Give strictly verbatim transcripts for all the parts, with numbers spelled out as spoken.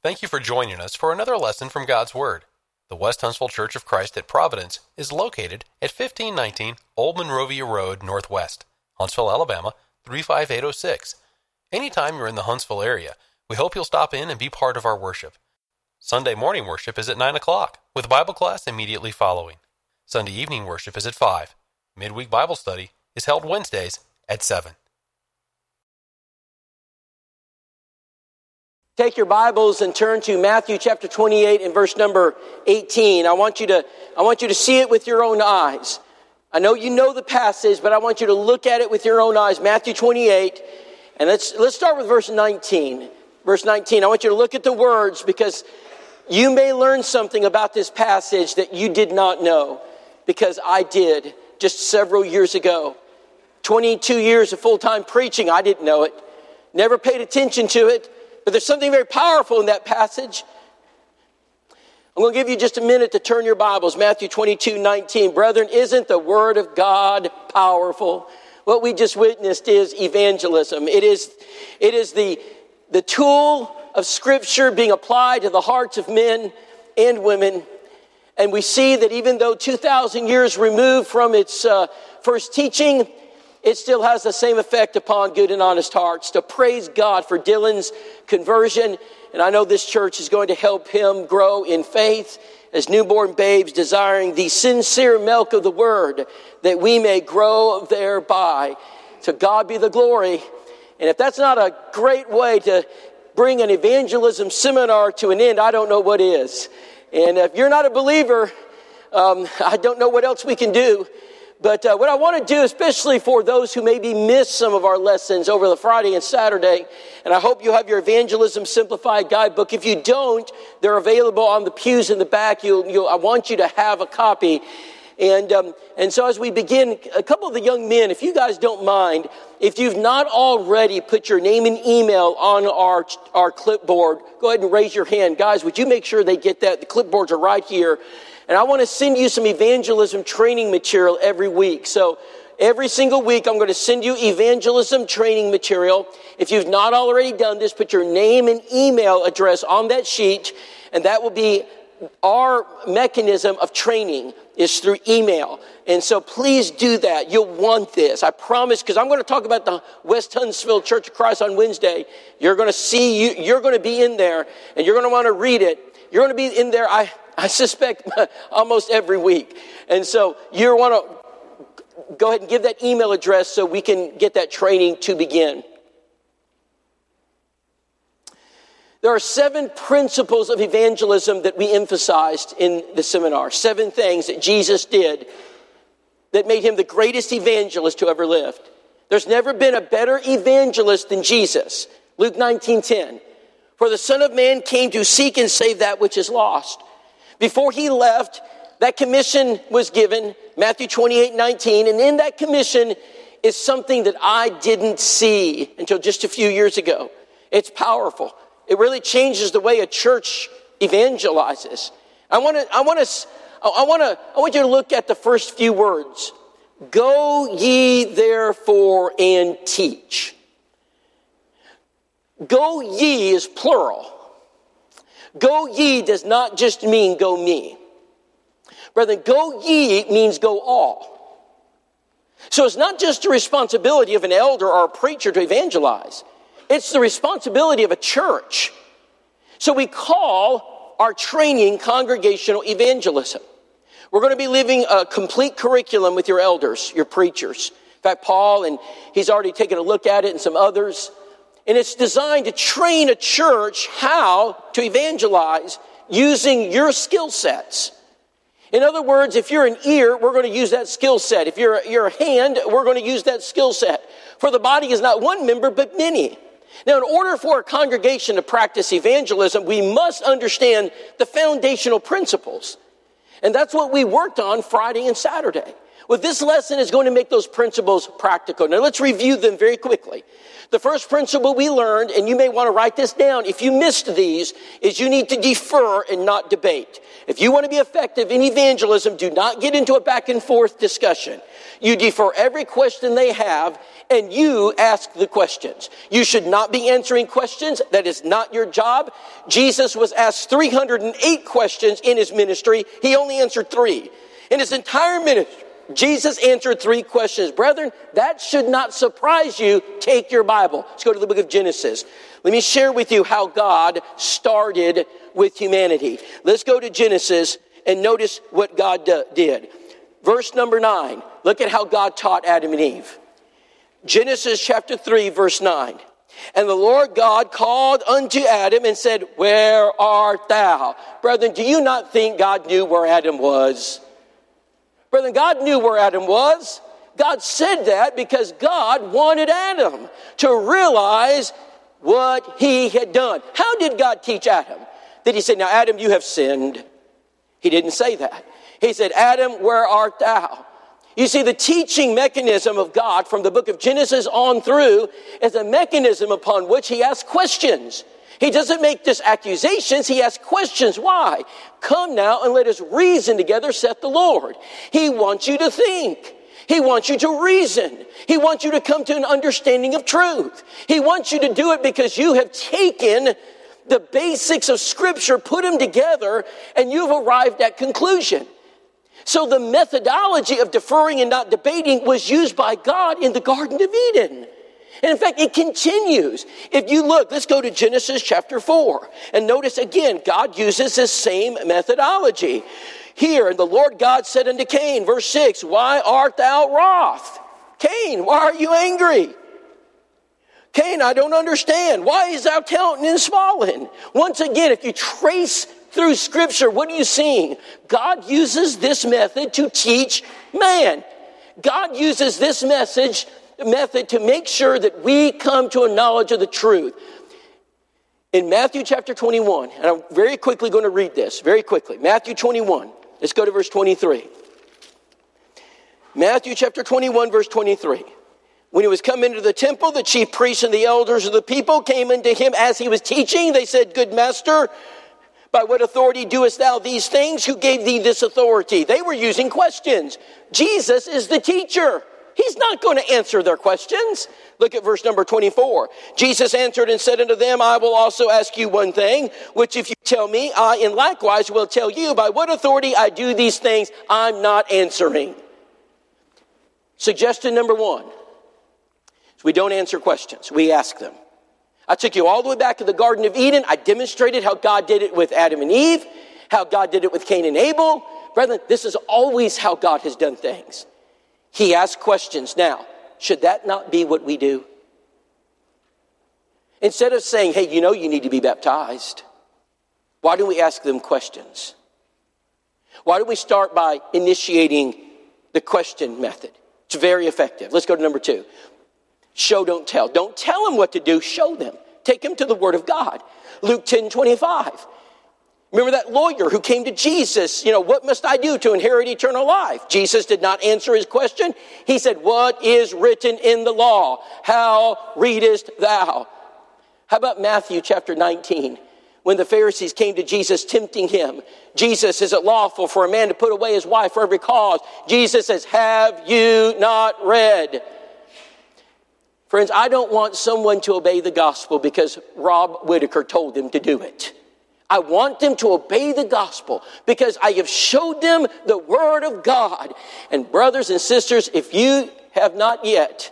Thank you for joining us for another lesson from God's Word. The West Huntsville Church of Christ at Providence is located at fifteen nineteen Old Monrovia Road Northwest, Huntsville, Alabama, three five eight oh six. Anytime you're in the Huntsville area, we hope you'll stop in and be part of our worship. Sunday morning worship is at nine o'clock, with Bible class immediately following. Sunday evening worship is at five. Midweek Bible study is held Wednesdays at seven. Take your Bibles and turn to Matthew chapter twenty-eight and verse number eighteen. I want you to, I want you to see it with your own eyes. I know you know the passage, but I want you to look at it with your own eyes. Matthew twenty-eight, and let's let's start with verse nineteen. Verse nineteen. I want you to look at the words because you may learn something about this passage that you did not know, because I did just several years ago. twenty-two years of full-time preaching, I didn't know it. Never paid attention to it. But there's something very powerful in that passage. I'm going to give you just a minute to turn your Bibles. Matthew twenty-two nineteen. Brethren, isn't the Word of God powerful? What we just witnessed is evangelism. It is, it is the, the tool of Scripture being applied to the hearts of men and women. And we see that even though two thousand years removed from its uh, first teaching, it still has the same effect upon good and honest hearts. To praise God for Dylan's conversion. And I know this church is going to help him grow in faith as newborn babes, desiring the sincere milk of the word, that we may grow thereby. To God be the glory. And if that's not a great way to bring an evangelism seminar to an end, I don't know what is. And if you're not a believer, um, I don't know what else we can do. But uh, what I want to do, especially for those who maybe missed some of our lessons over the Friday and Saturday, and I hope you have your Evangelism Simplified guidebook. If you don't, they're available on the pews in the back. You'll, you'll, I want you to have a copy. And um, and so as we begin, a couple of the young men, if you guys don't mind, if you've not already put your name and email on our our clipboard, go ahead and raise your hand. Guys, would you make sure they get that? The clipboards are right here. And I want to send you some evangelism training material every week. So every single week, I'm going to send you evangelism training material. If you've not already done this, put your name and email address on that sheet. And that will be our mechanism of training, is through email. And so please do that. You'll want this. I promise, because I'm going to talk about the West Huntsville Church of Christ on Wednesday. You're going to see, you, you're going to be in there, and you're going to want to read it. You're going to be in there, I... I suspect almost every week. And so you want to go ahead and give that email address so we can get that training to begin. There are seven principles of evangelism that we emphasized in the seminar. Seven things that Jesus did that made him the greatest evangelist who ever lived. There's never been a better evangelist than Jesus. Luke nineteen ten. For the Son of Man came to seek and save that which is lost. Before he left, that commission was given, Matthew twenty-eight nineteen, and in that commission is something that I didn't see until just a few years ago. It's powerful. It really changes the way a church evangelizes. I want to, I want to, I want to, I want you to look at the first few words. Go ye therefore and teach. Go ye is plural. Go ye does not just mean go me. Brethren, go ye means go all. So it's not just the responsibility of an elder or a preacher to evangelize. It's the responsibility of a church. So we call our training congregational evangelism. We're going to be living a complete curriculum with your elders, your preachers. In fact, Paul, and he's already taken a look at it, and some others. And it's designed to train a church how to evangelize using your skill sets. In other words, if you're an ear, we're going to use that skill set. If you're, you're a hand, we're going to use that skill set. For the body is not one member, but many. Now, in order for a congregation to practice evangelism, we must understand the foundational principles. And that's what we worked on Friday and Saturday. Well, this lesson is going to make those principles practical. Now, let's review them very quickly. The first principle we learned, and you may want to write this down if you missed these, is you need to defer and not debate. If you want to be effective in evangelism, do not get into a back and forth discussion. You defer every question they have and you ask the questions. You should not be answering questions. That is not your job. Jesus was asked three hundred eight questions in his ministry. He only answered three. In his entire ministry, Jesus answered three questions. Brethren, that should not surprise you. Take your Bible. Let's go to the book of Genesis. Let me share with you how God started with humanity. Let's go to Genesis and notice what God uh, did. Verse number nine. Look at how God taught Adam and Eve. Genesis chapter three, verse nine. And the Lord God called unto Adam and said, where art thou? Brethren, do you not think God knew where Adam was? Brethren, God knew where Adam was. God said that because God wanted Adam to realize what he had done. How did God teach Adam? Did he say, now Adam, you have sinned? He didn't say that. He said, Adam, where art thou? You see, the teaching mechanism of God from the book of Genesis on through is a mechanism upon which he asks questions. He doesn't make just accusations. He asks questions. Why? Come now and let us reason together, saith the Lord. He wants you to think. He wants you to reason. He wants you to come to an understanding of truth. He wants you to do it because you have taken the basics of Scripture, put them together, and you've arrived at conclusion. So the methodology of deferring and not debating was used by God in the Garden of Eden. And in fact, it continues. If you look, let's go to Genesis chapter four. And notice again, God uses this same methodology. Here, and the Lord God said unto Cain, verse six, why art thou wroth? Cain, why are you angry? Cain, I don't understand. Why is thou countenance fallen? Once again, if you trace through Scripture, what are you seeing? God uses this method to teach man. God uses this message method to make sure that we come to a knowledge of the truth. In Matthew chapter twenty-one, and I'm very quickly going to read this, very quickly. Matthew twenty-one, let's go to verse twenty-three. Matthew chapter twenty-one, verse twenty-three. When he was come into the temple, the chief priests and the elders of the people came unto him as he was teaching. They said, good master, by what authority doest thou these things? Who gave thee this authority? They were using questions. Jesus is the teacher. He's not going to answer their questions. Look at verse number twenty-four. Jesus answered and said unto them, I will also ask you one thing, which if you tell me, I in likewise will tell you by what authority I do these things. I'm not answering. Suggestion number one. We don't answer questions. We ask them. I took you all the way back to the Garden of Eden. I demonstrated how God did it with Adam and Eve, how God did it with Cain and Abel. Brethren, this is always how God has done things. He asks questions. Now, should that not be what we do? Instead of saying, hey, you know you need to be baptized, why don't we ask them questions? Why don't we start by initiating the question method? It's very effective. Let's go to number two. Show, don't tell. Don't tell them what to do. Show them. Take them to the Word of God. Luke ten twenty-five. Remember that lawyer who came to Jesus, you know, what must I do to inherit eternal life? Jesus did not answer his question. He said, what is written in the law? How readest thou? How about Matthew chapter nineteen? When the Pharisees came to Jesus tempting him. Jesus, is it lawful for a man to put away his wife for every cause? Jesus says, have you not read? Friends, I don't want someone to obey the gospel because Rob Whitaker told them to do it. I want them to obey the gospel because I have showed them the Word of God. And brothers and sisters, if you have not yet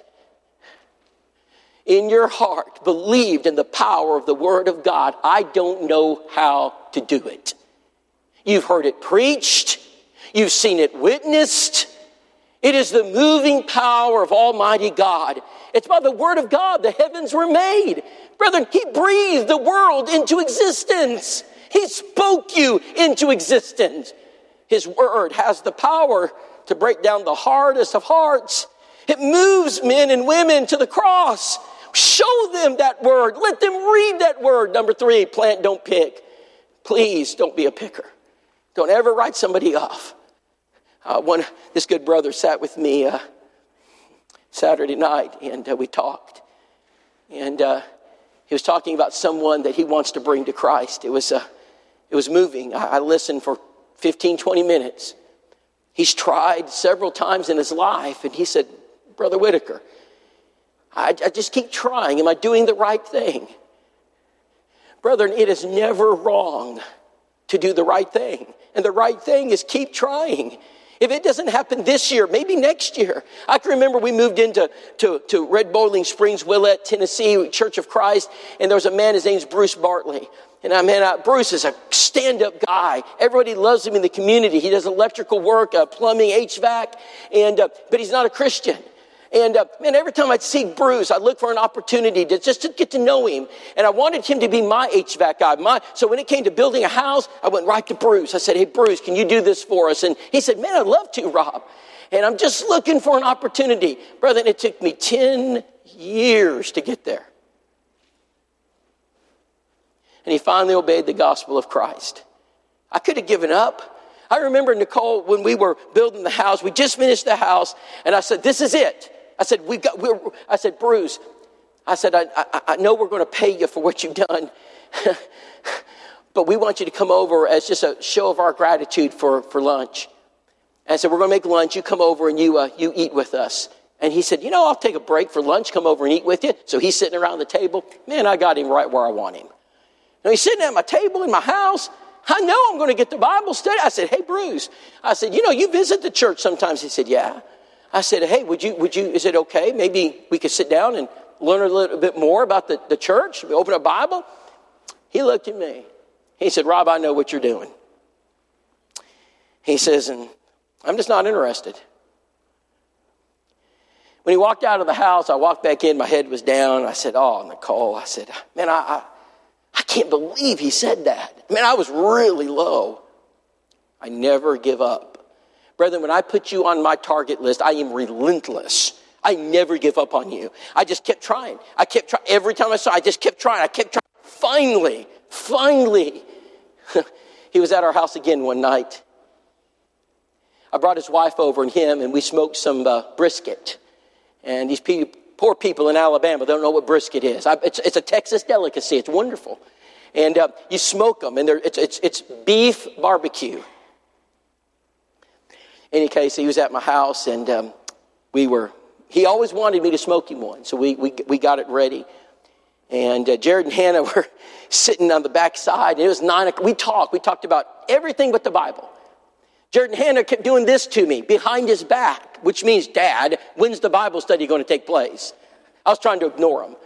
in your heart believed in the power of the Word of God, I don't know how to do it. You've heard it preached. You've seen it witnessed. It is the moving power of Almighty God. It's by the Word of God the heavens were made. Brethren, He breathed the world into existence. He spoke you into existence. His Word has the power to break down the hardest of hearts. It moves men and women to the cross. Show them that Word. Let them read that Word. Number three, plant, don't pick. Please don't be a picker. Don't ever write somebody off. Uh, one, this good brother sat with me uh, Saturday night, and uh, we talked. And uh, he was talking about someone that he wants to bring to Christ. It was uh, it was moving. I, I listened for fifteen, twenty minutes. He's tried several times in his life, and he said, Brother Whitaker, I, I just keep trying. Am I doing the right thing? Brethren, it is never wrong to do the right thing. And the right thing is keep trying. If it doesn't happen this year, maybe next year. I can remember we moved into to, to Red Bowling Springs, Willett, Tennessee, Church of Christ, and there was a man, his name's Bruce Bartley. And I mean, uh, Bruce is a stand-up guy. Everybody loves him in the community. He does electrical work, uh, plumbing, H V A C, and uh, but he's not a Christian. And uh, man, every time I'd see Bruce, I'd look for an opportunity to just to get to know him. And I wanted him to be my H V A C guy. My, so when it came to building a house, I went right to Bruce. I said, hey, Bruce, can you do this for us? And he said, man, I'd love to, Rob. And I'm just looking for an opportunity. Brother, and it took me ten years to get there. And he finally obeyed the gospel of Christ. I could have given up. I remember, Nicole, when we were building the house, we just finished the house, and I said, this is it. I said, we've got, we're, I said, Bruce, I said, I, I, I know we're going to pay you for what you've done, but we want you to come over as just a show of our gratitude for, for lunch. And I said, we're going to make lunch. You come over and you, uh, you eat with us. And he said, you know, I'll take a break for lunch, come over and eat with you. So he's sitting around the table. Man, I got him right where I want him. Now he's sitting at my table in my house. I know I'm going to get the Bible study. I said, hey, Bruce. I said, you know, you visit the church sometimes. He said, yeah. I said, hey, would you, would you, is it okay? Maybe we could sit down and learn a little bit more about the, the church. We open a Bible. He looked at me. He said, Rob, I know what you're doing. He says, and I'm just not interested. When he walked out of the house, I walked back in. My head was down. I said, oh, Nicole. I said, man, I, I I can't believe he said that. I mean, I was really low. I never give up. Brethren, when I put you on my target list, I am relentless. I never give up on you. I just kept trying. I kept trying. Every time I saw, I just kept trying. I kept trying. Finally, finally, he was at our house again one night. I brought his wife over and him, and we smoked some uh, brisket. And these people, poor people in Alabama don't know what brisket is. I, it's, it's a Texas delicacy. It's wonderful. And uh, you smoke them, and it's, it's, it's beef barbecue. In any case, he was at my house, and um, we were, he always wanted me to smoke him one, so we we, we got it ready. And uh, Jared and Hannah were sitting on the back side, and it was nine o'clock. We talked. We talked about everything but the Bible. Jared and Hannah kept doing this to me behind his back, which means, Dad, when's the Bible study going to take place? I was trying to ignore them.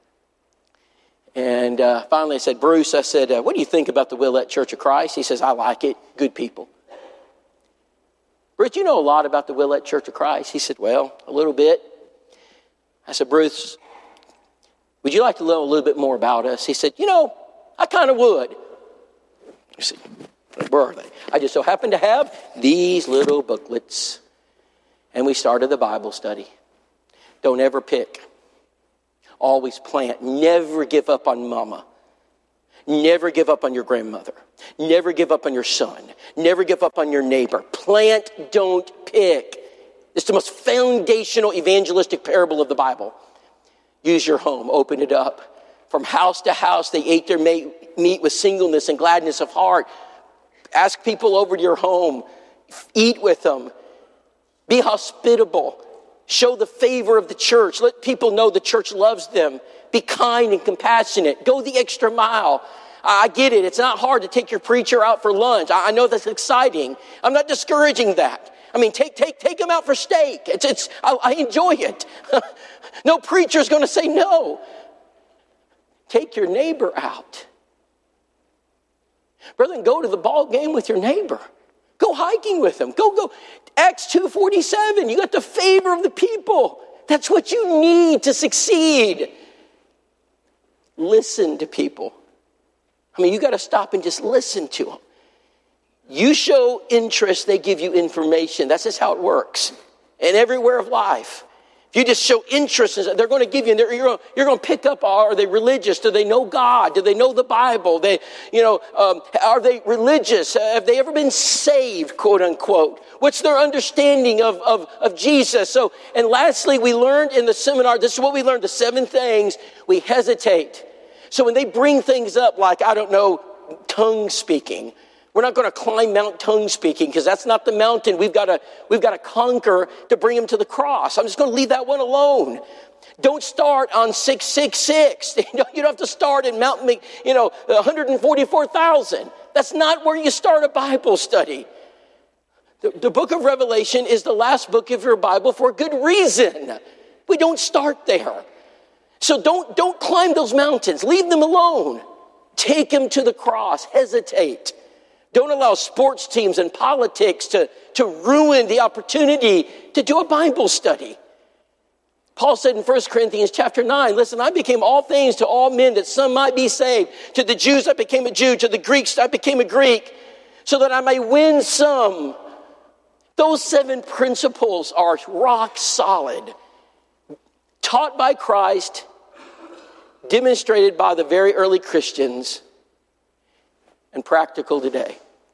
And uh, finally I said, Bruce, I said, uh, what do you think about the Willett Church of Christ? He says, I like it. Good people. Bruce, you know a lot about the Willett Church of Christ? He said, well, a little bit. I said, Bruce, would you like to know a little bit more about us? He said, you know, I kind of would. I said, where are they? I just so happened to have these little booklets. And we started the Bible study. Don't ever pick. Always plant. Never give up on mama. Never give up on your grandmother. Never give up on your son. Never give up on your neighbor. Plant, don't pick. It's the most foundational evangelistic parable of the Bible. Use your home. Open it up. From house to house, they ate their meat with singleness and gladness of heart. Ask people over to your home. Eat with them. Be hospitable. Show the favor of the church. Let people know the church loves them. Be kind and compassionate. Go the extra mile. I get it. It's not hard to take your preacher out for lunch. I know that's exciting. I'm not discouraging that. I mean, take take take them out for steak. It's it's. I, I enjoy it. No preacher's going to say no. Take your neighbor out. Brethren, go to the ball game with your neighbor. Go hiking with them. Go, go. Acts two forty-seven. You got the favor of the people. That's what you need to succeed. Listen to people. I mean, you got to stop and just listen to them. You show interest, they give you information. That's just how it works. In everywhere of life. If you just show interest, they're going to give you, you're going, you're going to pick up, are they religious? Do they know God? Do they know the Bible? They, you know, um, are they religious? Have they ever been saved, quote unquote? What's their understanding of, of, of Jesus? So, and lastly, we learned in the seminar, this is what we learned, the seven things, we hesitate. So when they bring things up like, I don't know, tongue speaking, We're not going to climb Mount Tongue Speaking because that's not the mountain we've got to we've got to conquer to bring him to the cross. I'm just going to leave that one alone. Don't start on six six six. You don't have to start in Mount, you know, one hundred forty-four thousand. That's not where you start a Bible study. The, the book of Revelation is the last book of your Bible for a good reason. We don't start there. So don't, don't climb those mountains. Leave them alone. Take him to the cross. Hesitate. Don't allow sports teams and politics to, to ruin the opportunity to do a Bible study. Paul said in First Corinthians chapter nine, listen, I became all things to all men that some might be saved. To the Jews I became a Jew. To the Greeks I became a Greek. So that I may win some. Those seven principles are rock solid. Taught by Christ. Demonstrated by the very early Christians. And practical today.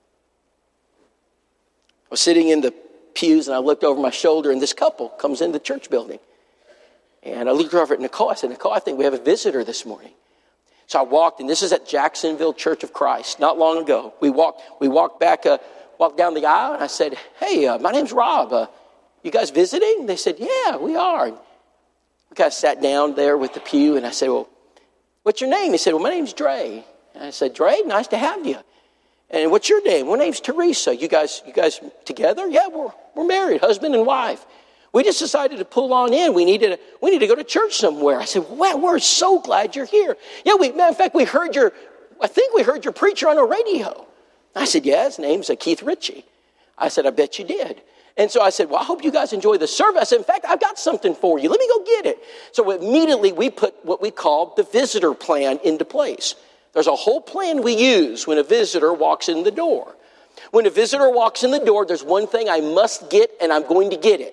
I was sitting in the pews and I looked over my shoulder and this couple comes in the church building. And I looked over at Nicole. I said, Nicole, I think we have a visitor this morning. So I walked, and this is at Jacksonville Church of Christ, not long ago. We walked we walked back, uh, walked down the aisle, and I said, hey, uh, my name's Rob. Uh, you guys visiting? They said, yeah, we are. And we kind of sat down there with the pew, and I said, well, what's your name? He said, well, my name's Dre. And I said, Dre, nice to have you. And what's your name? My name's Teresa. You guys, you guys together? Yeah, we're we're married, husband and wife. We just decided to pull on in. We needed to, we need to go to church somewhere. I said, wow, we're so glad you're here. Yeah, we, matter of fact, we heard your, I think we heard your preacher on the radio. I said, yeah, his name's uh, Keith Ritchie. I said, I bet you did. And so I said, well, I hope you guys enjoy the service. I said, in fact, I've got something for you. Let me go get it. So immediately we put what we call the visitor plan into place. There's a whole plan we use when a visitor walks in the door. When a visitor walks in the door, there's one thing I must get, and I'm going to get it.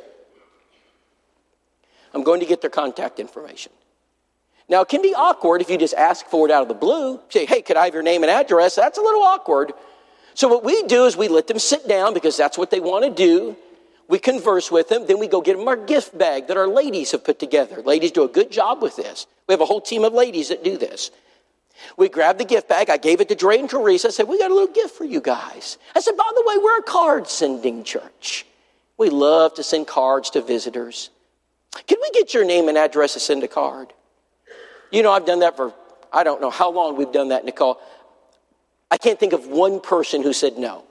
I'm going to get their contact information. Now, it can be awkward if you just ask for it out of the blue. Say, hey, could I have your name and address? That's a little awkward. So what we do is we let them sit down because that's what they want to do. We converse with them. Then we go get them our gift bag that our ladies have put together. Ladies do a good job with this. We have a whole team of ladies that do this. We grabbed the gift bag. I gave it to Dre and Teresa. I said, we got a little gift for you guys. I said, by the way, we're a card sending church. We love to send cards to visitors. Can we get your name and address to send a card? You know, I've done that for, I don't know how long we've done that, Nicole. I can't think of one person who said no.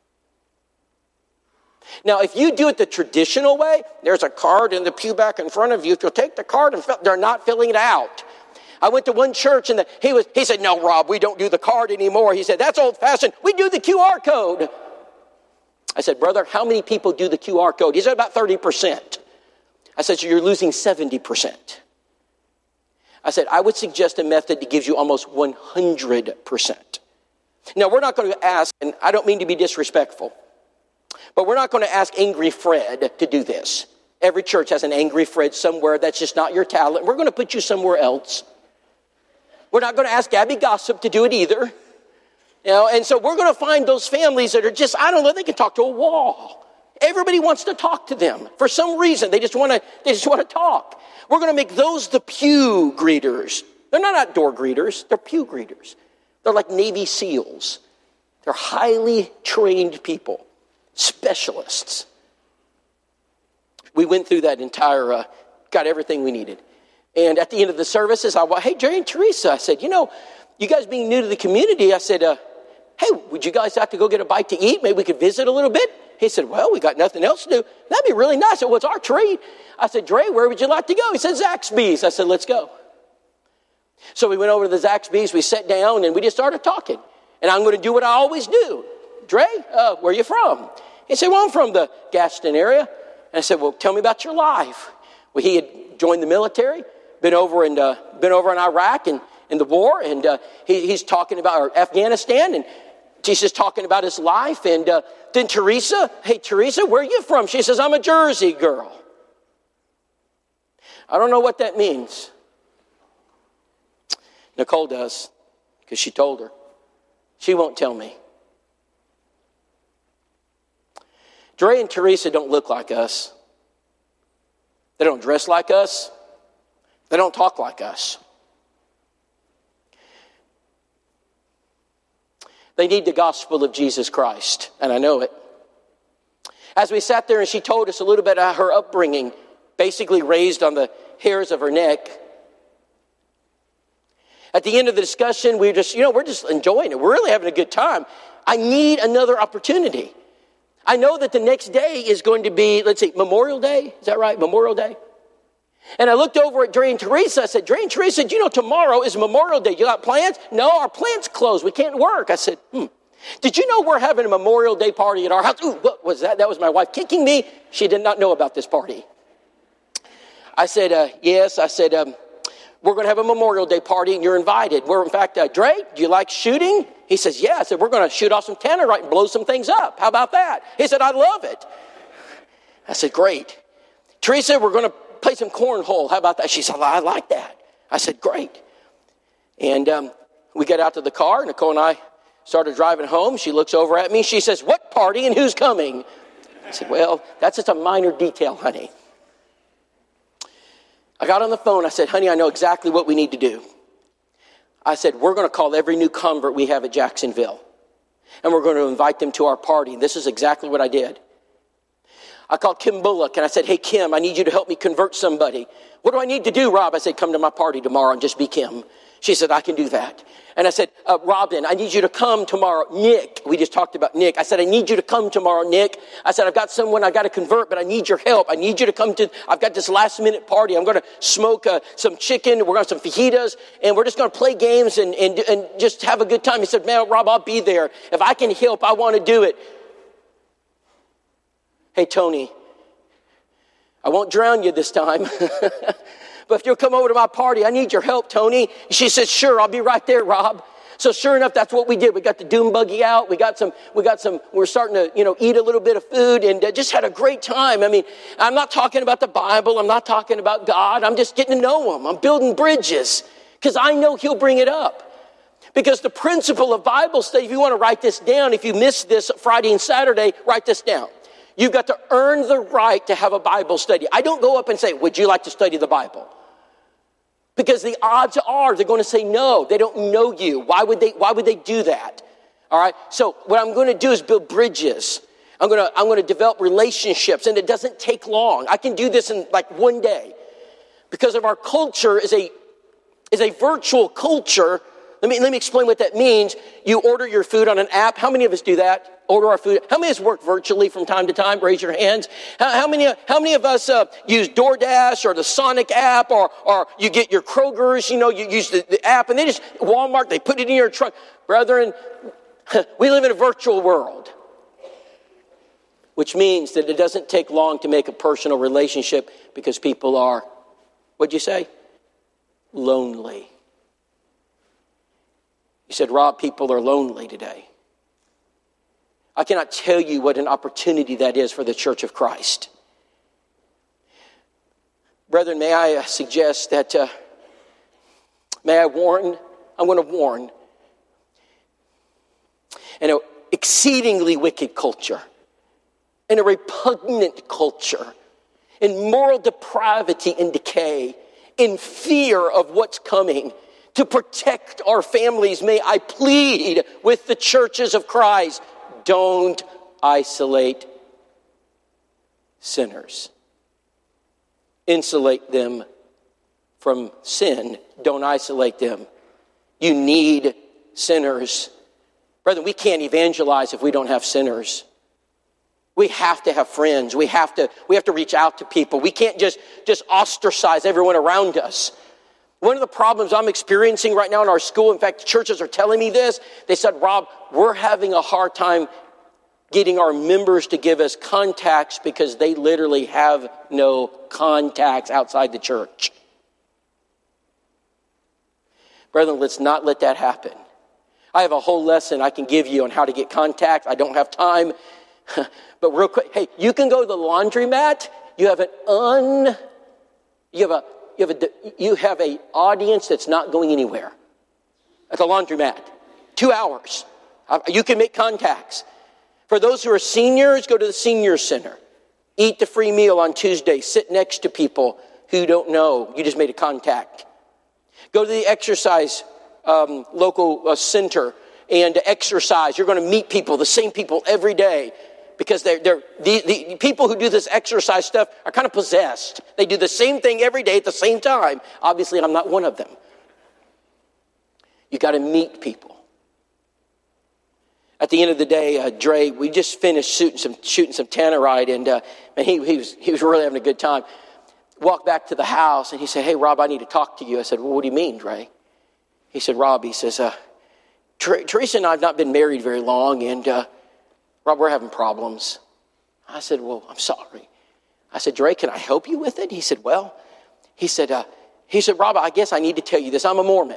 Now, if you do it the traditional way, there's a card in the pew back in front of you. If you'll take the card and fill, they're not filling it out. I went to one church and the, he was he said, no, Rob, we don't do the card anymore. He said, that's old fashioned. We do the Q R code. I said, brother, how many people do the Q R code? He said, about thirty percent. I said, so you're losing seventy percent. I said, I would suggest a method that gives you almost one hundred percent. Now, we're not going to ask, and I don't mean to be disrespectful, but we're not going to ask Angry Fred to do this. Every church has an Angry Fred somewhere. That's just not your talent. We're going to put you somewhere else. We're not going to ask Gabby Gossip to do it either. You know, and so we're going to find those families that are just, I don't know, they can talk to a wall. Everybody wants to talk to them. For some reason, they just want to they just want to talk. We're going to make those the pew greeters. They're not outdoor greeters. They're pew greeters. They're like Navy SEALs. They're highly trained people, specialists. We went through that entire, uh, got everything we needed. And at the end of the services, I went, hey, Jerry and Teresa, I said, you know, you guys being new to the community, I said, uh, hey, would you guys have to go get a bite to eat? Maybe we could visit a little bit. He said, well, we got nothing else to do. That'd be really nice. I said, well, it's our treat. I said, Dre, where would you like to go? He said, Zaxby's. I said, let's go. So we went over to the Zaxby's. We sat down and we just started talking. And I'm going to do what I always do. Dre, uh, where are you from? He said, well, I'm from the Gaston area. And I said, well, tell me about your life. Well, he had joined the military, been over in, uh, been over in Iraq and in the war. And uh, he, he's talking about or Afghanistan. And he's just talking about his life. And uh, then Teresa, hey, Teresa, where are you from? She says, I'm a Jersey girl. I don't know what that means. Nicole does, because she told her. She won't tell me. Dre and Teresa don't look like us. They don't dress like us. They don't talk like us. They need the gospel of Jesus Christ, and I know it. As we sat there and she told us a little bit about her upbringing, basically raised on the hairs of her neck. At the end of the discussion, we were just, you know, we're just enjoying it. We're really having a good time. I need another opportunity. I know that the next day is going to be, let's see, Memorial Day. Is that right? Memorial Day. And I looked over at Dre and Teresa. I said, Dre and Teresa, said, you know, tomorrow is Memorial Day. You got plans? No, our plant's closed. We can't work. I said, hmm. Did you know we're having a Memorial Day party at our house? Ooh, what was that? That was my wife kicking me. She did not know about this party. I said, uh, yes. I said, um, we're going to have a Memorial Day party and you're invited. We're, in fact, uh, Dre, do you like shooting? He says, yeah. I said, we're going to shoot off some tannerite and blow some things up. How about that? He said, I love it. I said, great. Teresa, we're going to play some cornhole. How about that? She said, I like that. I said, great. And um, we get out to the car. Nicole and I started driving home. She looks over at me. She says, what party and who's coming? I said, well, that's just a minor detail, honey. I got on the phone. I said, honey, I know exactly what we need to do. I said, we're going to call every new convert we have at Jacksonville. And we're going to invite them to our party. And this is exactly what I did. I called Kim Bullock and I said, hey, Kim, I need you to help me convert somebody. What do I need to do, Rob? I said, come to my party tomorrow and just be Kim. She said, I can do that. And I said, uh, Robin, I need you to come tomorrow. Nick, we just talked about Nick. I said, I need you to come tomorrow, Nick. I said, I've got someone I got to convert, but I need your help. I need you to come to, I've got this last minute party. I'm going to smoke uh, some chicken. We're going to have some fajitas and we're just going to play games and, and, and just have a good time. He said, man, Rob, I'll be there. If I can help, I want to do it. Hey, Tony, I won't drown you this time. But if you'll come over to my party, I need your help, Tony. She said, sure, I'll be right there, Rob. So sure enough, that's what we did. We got the doom buggy out. We got some, we got some, we we're starting to, you know, eat a little bit of food and uh, just had a great time. I mean, I'm not talking about the Bible. I'm not talking about God. I'm just getting to know him. I'm building bridges because I know he'll bring it up. Because the principle of Bible study, if you want to write this down, if you missed this Friday and Saturday, write this down. You've got to earn the right to have a Bible study. I don't go up and say, would you like to study the Bible? Because the odds are they're going to say no. They don't know you. Why would they, why would they do that? All right. So what I'm going to do is build bridges. I'm going to, I'm going to develop relationships, and it doesn't take long. I can do this in like one day because of our culture is a, is a virtual culture. Let me, let me explain what that means. You order your food on an app. How many of us do that? Order our food. How many of us work virtually from time to time? Raise your hands. How, how many, how many of us uh, use DoorDash or the Sonic app, or, or you get your Kroger's, you know, you use the, the app and they just, Walmart, they put it in your trunk. Brethren, we live in a virtual world, which means that it doesn't take long to make a personal relationship because people are, what'd you say? Lonely. You said, Rob, people are lonely today. I cannot tell you what an opportunity that is for the Church of Christ. Brethren, may I suggest that, uh, may I warn, I'm going to warn, in an exceedingly wicked culture, in a repugnant culture, in moral depravity and decay, in fear of what's coming, to protect our families, may I plead with the churches of Christ, don't isolate sinners. Insulate them from sin. Don't isolate them. You need sinners. Brethren, we can't evangelize if we don't have sinners. We have to have friends. We have to, we have to reach out to people. We can't just, just ostracize everyone around us. One of the problems I'm experiencing right now in our school, in fact, churches are telling me this. They said, Rob, we're having a hard time getting our members to give us contacts because they literally have no contacts outside the church. Brethren, let's not let that happen. I have a whole lesson I can give you on how to get contacts. I don't have time. But real quick, hey, you can go to the laundromat. You have an un, you have a, you have a, you have a audience that's not going anywhere at the laundromat. Two hours. You can make contacts. For those who are seniors, go to the senior center. Eat the free meal on Tuesday. Sit next to people who don't know. You just made a contact. Go to the exercise um, local uh, center and exercise. You're going to meet people, the same people every day. Because they're, they're the, the people who do this exercise stuff are kind of possessed. They do the same thing every day at the same time. Obviously, I'm not one of them. You got to meet people. At the end of the day, uh, Dre, we just finished shooting some shooting some tannerite, and uh, man, he, he was he was really having a good time. Walked back to the house, and he said, "Hey, Rob, I need to talk to you." I said, "Well, what do you mean, Dre?" He said, "Rob," he says, uh, "Teresa and I have not been married very long, and uh, Rob, we're having problems." I said, "Well, I'm sorry." I said, "Dre, can I help you with it?" He said, "Well," he said, uh, he said, "Rob, I guess I need to tell you this. I'm a Mormon."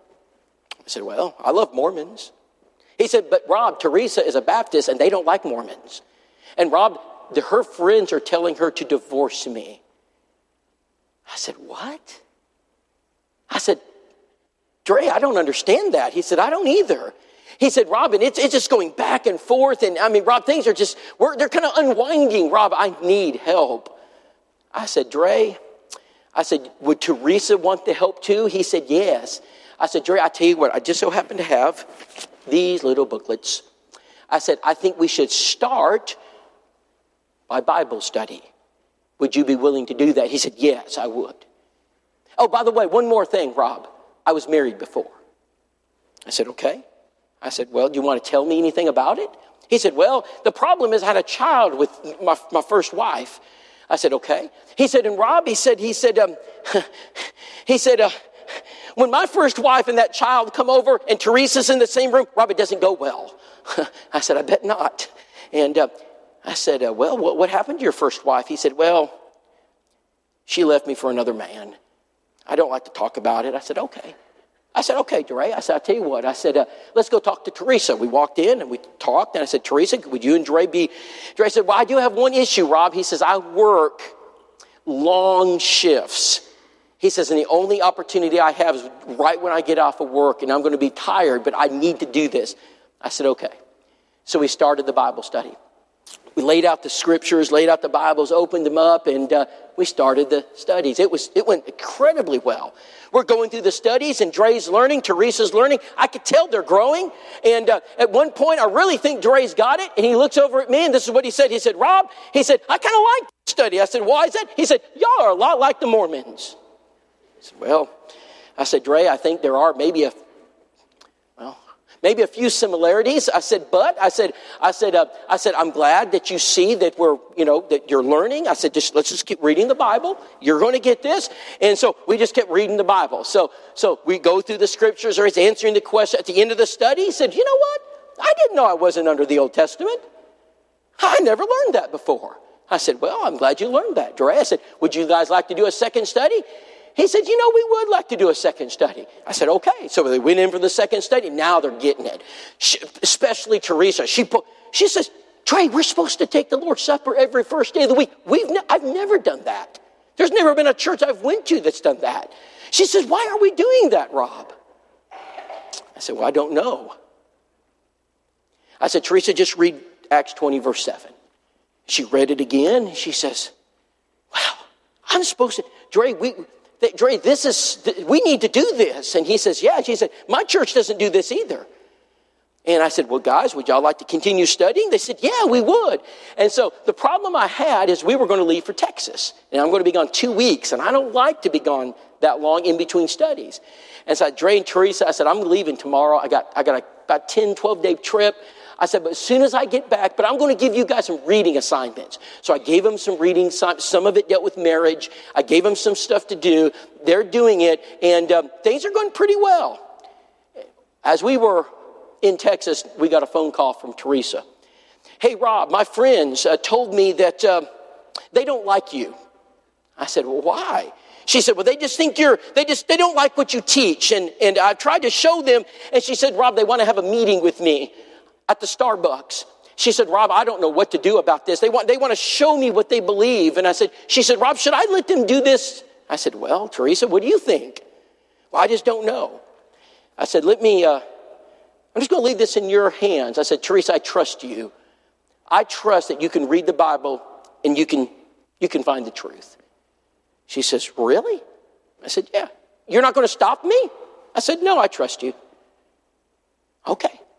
I said, "Well, I love Mormons." He said, "But Rob, Teresa is a Baptist and they don't like Mormons. And Rob, the, her friends are telling her to divorce me." I said, "What?" I said, "Dre, I don't understand that." He said, "I don't either." He said, "Rob, and it's, it's just going back and forth. And I mean, Rob, things are just, we're, they're kind of unwinding. Rob, I need help." I said, "Dre," I said, "would Teresa want the help too?" He said, "Yes." I said, "Dre, I tell you what, I just so happen to have these little booklets." I said, "I think we should start by Bible study. Would you be willing to do that?" He said, "Yes, I would." "Oh, by the way, one more thing, Rob. I was married before." I said, "Okay." I said, "Well, do you want to tell me anything about it?" He said, "Well, the problem is I had a child with my, my first wife." I said, "Okay." He said, "And Rob," he said, he said, um, he said, uh, "when my first wife and that child come over and Teresa's in the same room, Rob, it doesn't go well." I said, "I bet not." And uh, I said, uh, "Well, what, what happened to your first wife?" He said, "Well, she left me for another man. I don't like to talk about it." I said, "Okay." I said, "Okay, Dre." I said, "I'll tell you what." I said, uh, "let's go talk to Teresa." We walked in and we talked. And I said, "Teresa, would you and Dre be..." Dre said, "Well, I do have one issue, Rob." He says, "I work long shifts." He says, "and the only opportunity I have is right when I get off of work, and I'm going to be tired, but I need to do this." I said, "Okay." So we started the Bible study. We laid out the scriptures, laid out the Bibles, opened them up, and uh, we started the studies. It was it went incredibly well. We're going through the studies, and Dre's learning, Teresa's learning. I could tell they're growing. And uh, at one point, I really think Dre's got it. And he looks over at me, and this is what he said. He said, "Rob," he said, "I kind of like this study." I said, "Why is that?" He said, "Y'all are a lot like the Mormons." I said, "Well," I said, "Dre, I think there are maybe a, well, maybe a few similarities." I said, "But," I said, I said, uh, I said, "I'm glad that you see that we're, you know, that you're learning." I said, just let's just keep reading the Bible. You're going to get this." And so we just kept reading the Bible. So, so we go through the scriptures, or he's answering the question at the end of the study. He said, "You know what? I didn't know I wasn't under the Old Testament. I never learned that before." I said, "Well, I'm glad you learned that, Dre." I said, "Would you guys like to do a second study?" He said, "You know, we would like to do a second study." I said, "Okay." So they went in for the second study. Now they're getting it. She, especially Teresa. She put, she says, "Dre, we're supposed to take the Lord's Supper every first day of the week. We've ne- I've never done that. There's never been a church I've went to that's done that." She says, "Why are we doing that, Rob?" I said, "Well, I don't know." I said, "Teresa, just read Acts twenty, verse seven. She read it again. She says, "Wow, I'm supposed to, Dre, we... Dre, this is, we need to do this." And he says, "Yeah." She said, "My church doesn't do this either." And I said, "Well, guys, would y'all like to continue studying?" They said, "Yeah, we would." And so the problem I had is we were going to leave for Texas. And I'm going to be gone two weeks. And I don't like to be gone that long in between studies. And so I Dre and Teresa, I said, "I'm leaving tomorrow. I got, I got a, about ten, twelve day trip." I said, "But as soon as I get back, but I'm going to give you guys some reading assignments." So I gave them some reading. Some of it dealt with marriage. I gave them some stuff to do. They're doing it. And um, things are going pretty well. As we were in Texas, we got a phone call from Teresa. "Hey, Rob, my friends uh, told me that uh, they don't like you." I said, "Well, why?" She said, "Well, they just think you're, they just, they don't like what you teach." And, and I tried to show them. And she said, "Rob, they want to have a meeting with me at the Starbucks." She said, "Rob, I don't know what to do about this. They want, they want to show me what they believe." And I said, she said, "Rob, should I let them do this?" I said, "Well, Teresa, what do you think?" "Well, I just don't know." I said, let me, uh, I'm just going to leave this in your hands. I said, "Teresa, I trust you. I trust that you can read the Bible and you can, you can find the truth." She says, "Really?" I said, "Yeah." "You're not going to stop me?" I said, "No, I trust you." "Okay."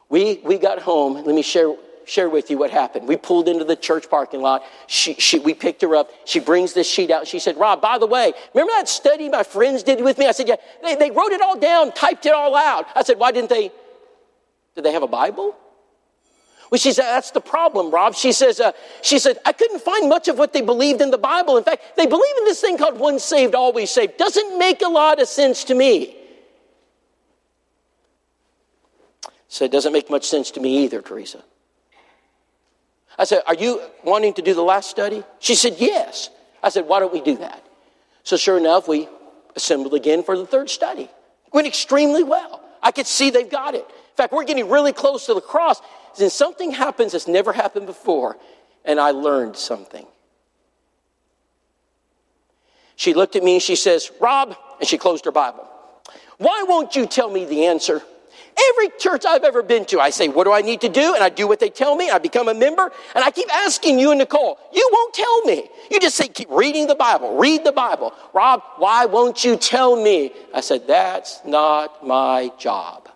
We we got home. Let me share share with you what happened. We pulled into the church parking lot. She, she, we picked her up. She brings this sheet out. She said, Rob, by the way, remember that study my friends did with me? I said, yeah, they, they wrote it all down, typed it all out. I said, why didn't they? Did they have a Bible? Well, she said, that's the problem, Rob. She says, uh, she said, I couldn't find much of what they believed in the Bible. In fact, they believe in this thing called once saved, always saved. Doesn't make a lot of sense to me. So it doesn't make much sense to me either, Teresa. I said, are you wanting to do the last study? She said, yes. I said, why don't we do that? So sure enough, we assembled again for the third study. It went extremely well. I could see they've got it. In fact, we're getting really close to the cross. Then something happens that's never happened before, and I learned something. She looked at me and she says, Rob, and she closed her Bible. Why won't you tell me the answer? Every church I've ever been to, I say, what do I need to do? And I do what they tell me. I become a member. And I keep asking you and Nicole, you won't tell me. You just say, keep reading the Bible. Read the Bible. Rob, why won't you tell me? I said, that's not my job.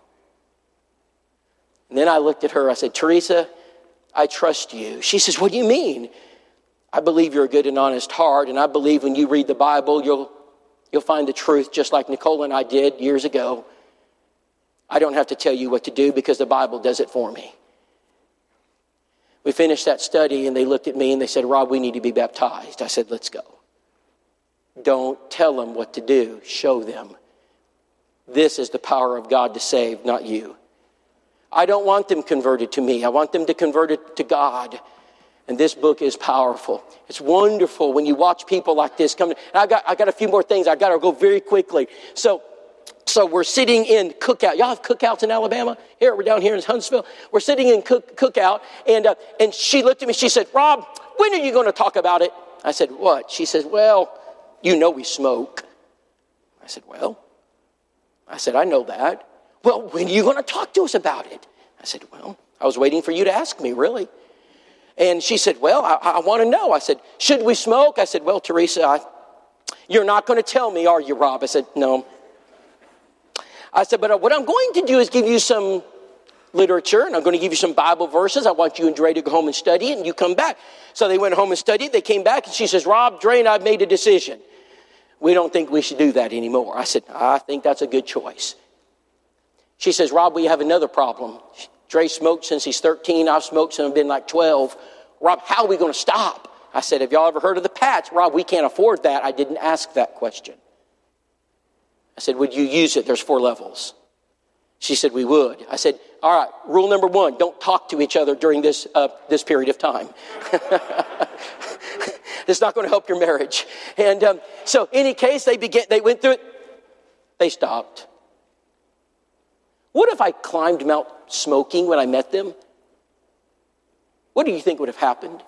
And then I looked at her. I said, Teresa, I trust you. She says, what do you mean? I believe you're a good and honest heart. And I believe when you read the Bible, you'll, you'll find the truth just like Nicole and I did years ago. I don't have to tell you what to do because the Bible does it for me. We finished that study and they looked at me and they said, Rob, we need to be baptized. I said, let's go. Don't tell them what to do. Show them. This is the power of God to save, not you. I don't want them converted to me. I want them to convert it to God. And this book is powerful. It's wonderful when you watch people like this come. And I got, I got a few more things. I got to go very quickly. So, So we're sitting in cookout. Y'all have cookouts in Alabama? Here, we're down here in Huntsville. We're sitting in cook, cookout, and uh, and she looked at me. She said, Rob, when are you going to talk about it? I said, what? She says, well, you know we smoke. I said, well, I said, I know that. Well, when are you going to talk to us about it? I said, well, I was waiting for you to ask me, really. And she said, well, I, I want to know. I said, should we smoke? I said, well, Teresa, I, you're not going to tell me, are you, Rob? I said, no. I said, but what I'm going to do is give you some literature, and I'm going to give you some Bible verses. I want you and Dre to go home and study it, and you come back. So they went home and studied. They came back, and she says, Rob, Dre and I have made a decision. We don't think we should do that anymore. I said, I think that's a good choice. She says, Rob, we have another problem. Dre smoked since he's thirteen. I've smoked since I've been like twelve. Rob, how are we going to stop? I said, have y'all ever heard of the patch? Rob, we can't afford that. I didn't ask that question. I said, would you use it? There's four levels. She said, we would. I said, all right, rule number one, don't talk to each other during this uh, this period of time. It's not going to help your marriage. And um, so, in any case, they began. They went through it. They stopped. What if I climbed Mount Smoking when I met them? What do you think would have happened?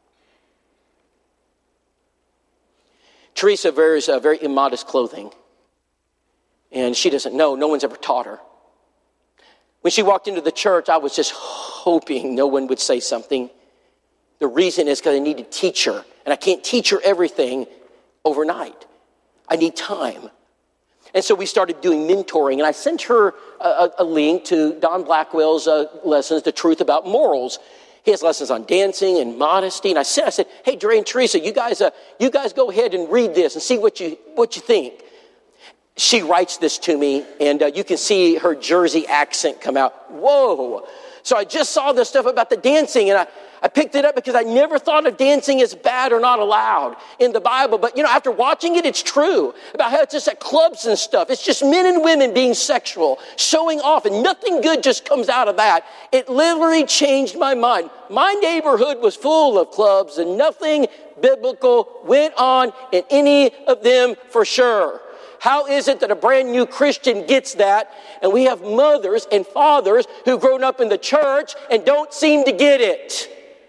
Teresa wears uh, very immodest clothing. And she doesn't know. No one's ever taught her. When she walked into the church, I was just hoping no one would say something. The reason is because I need to teach her. And I can't teach her everything overnight. I need time. And so we started doing mentoring. And I sent her a, a link to Don Blackwell's uh, lessons, The Truth About Morals. He has lessons on dancing and modesty. And I said, I said, hey, Dre and Teresa, you guys, uh, you guys go ahead and read this and see what you what you think. She writes this to me, and uh, you can see her Jersey accent come out. Whoa. So I just saw this stuff about the dancing, and I, I picked it up because I never thought of dancing as bad or not allowed in the Bible. But, you know, after watching it, it's true about how it's just at clubs and stuff. It's just men and women being sexual, showing off, and nothing good just comes out of that. It literally changed my mind. My neighborhood was full of clubs, and nothing biblical went on in any of them for sure. How is it that a brand new Christian gets that, and we have mothers and fathers who've grown up in the church and don't seem to get it?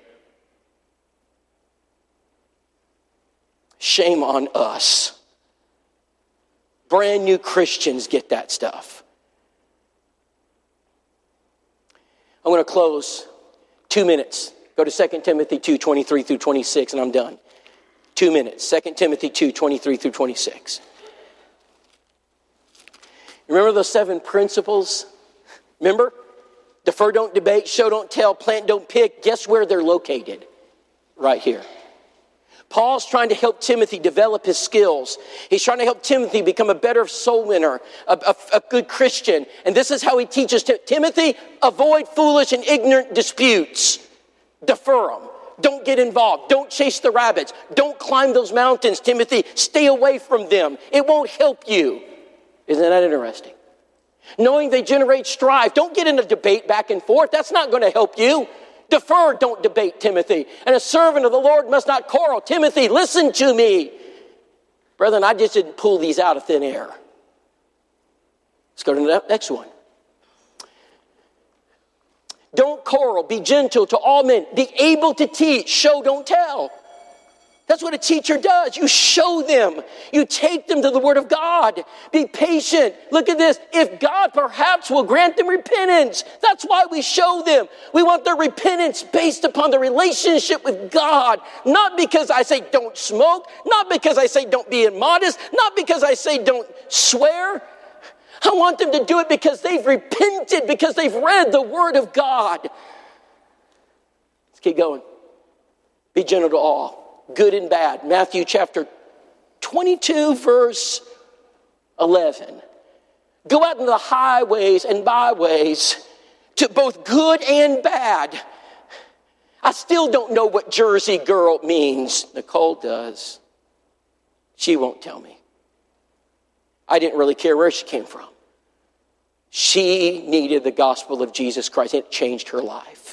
Shame on us. Brand new Christians get that stuff. I'm going to close. Two minutes. Go to Second Timothy two, twenty-three through twenty-six, and I'm done. Two minutes. Second Timothy two, twenty-three through twenty-six. Remember those seven principles? Remember? Defer, don't debate, show, don't tell, plant, don't pick. Guess where they're located? Right here. Paul's trying to help Timothy develop his skills. He's trying to help Timothy become a better soul winner, a, a, a good Christian. And this is how he teaches Tim- Timothy, avoid foolish and ignorant disputes. Defer them. Don't get involved. Don't chase the rabbits. Don't climb those mountains, Timothy. Stay away from them. It won't help you. Isn't that interesting? Knowing they generate strife. Don't get in a debate back and forth. That's not going to help you. Defer, don't debate, Timothy. And a servant of the Lord must not quarrel. Timothy, listen to me. Brethren, I just didn't pull these out of thin air. Let's go to the next one. Don't quarrel. Be gentle to all men. Be able to teach. Show, don't tell. That's what a teacher does. You show them. You take them to the Word of God. Be patient. Look at this. If God perhaps will grant them repentance, that's why we show them. We want their repentance based upon the relationship with God. Not because I say don't smoke. Not because I say don't be immodest. Not because I say don't swear. I want them to do it because they've repented, because they've read the Word of God. Let's keep going. Be gentle to all. Good and bad. Matthew chapter twenty-two, verse eleven. Go out into the highways and byways to both good and bad. I still don't know what Jersey girl means. Nicole does. She won't tell me. I didn't really care where she came from. She needed the gospel of Jesus Christ. It changed her life.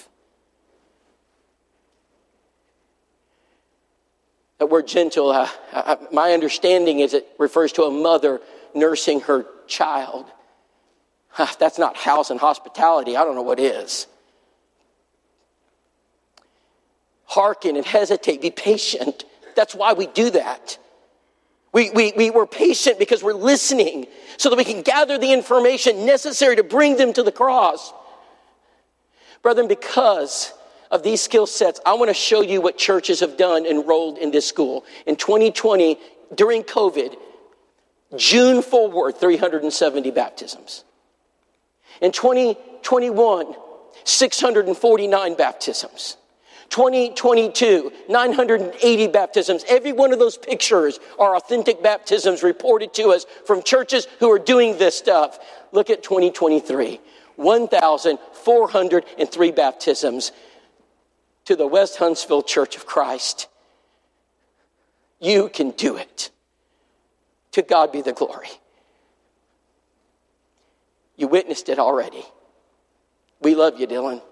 That word gentle, uh, uh, my understanding is it refers to a mother nursing her child. Uh, that's not house and hospitality. I don't know what is. Hearken and hesitate. Be patient. That's why we do that. We, we, we were patient because we're listening so that we can gather the information necessary to bring them to the cross. Brethren, because of these skill sets, I want to show you what churches have done enrolled in this school. In twenty twenty, during COVID, June forward, three hundred seventy baptisms. In twenty twenty-one, six hundred forty-nine baptisms. twenty twenty-two, nine hundred eighty baptisms. Every one of those pictures are authentic baptisms reported to us from churches who are doing this stuff. Look at twenty twenty-three, one thousand four hundred three baptisms to the West Huntsville Church of Christ. You can do it. To God be the glory. You witnessed it already. We love you, Dylan.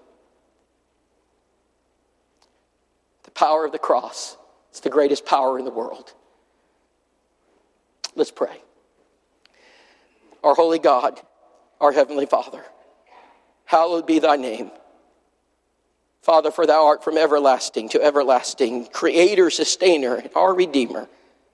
The power of the cross. It's the greatest power in the world. Let's pray. Our holy God, our heavenly Father, hallowed be thy name. Father, for thou art from everlasting to everlasting, creator, sustainer, our redeemer.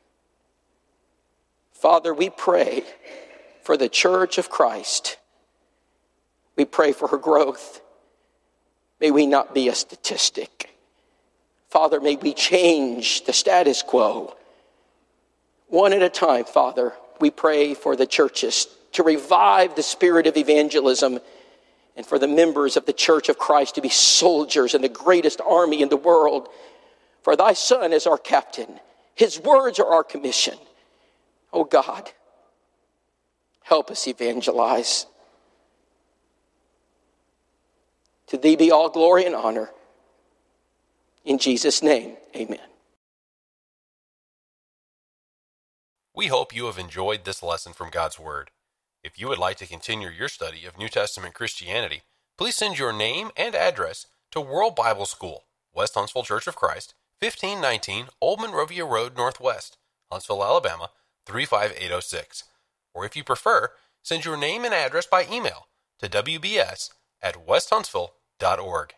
Father, we pray for the church of Christ. We pray for her growth. May we not be a statistic. Father, may we change the status quo. One at a time, Father, we pray for the churches to revive the spirit of evangelism and for the members of the Church of Christ to be soldiers in the greatest army in the world. For thy Son is our captain. His words are our commission. Oh God, help us evangelize. To thee be all glory and honor. In Jesus' name, amen. We hope you have enjoyed this lesson from God's Word. If you would like to continue your study of New Testament Christianity, please send your name and address to World Bible School, West Huntsville Church of Christ, fifteen nineteen Old Monrovia Road Northwest, Huntsville, Alabama, three five eight oh six. Or if you prefer, send your name and address by email to w b s at west huntsville dot org.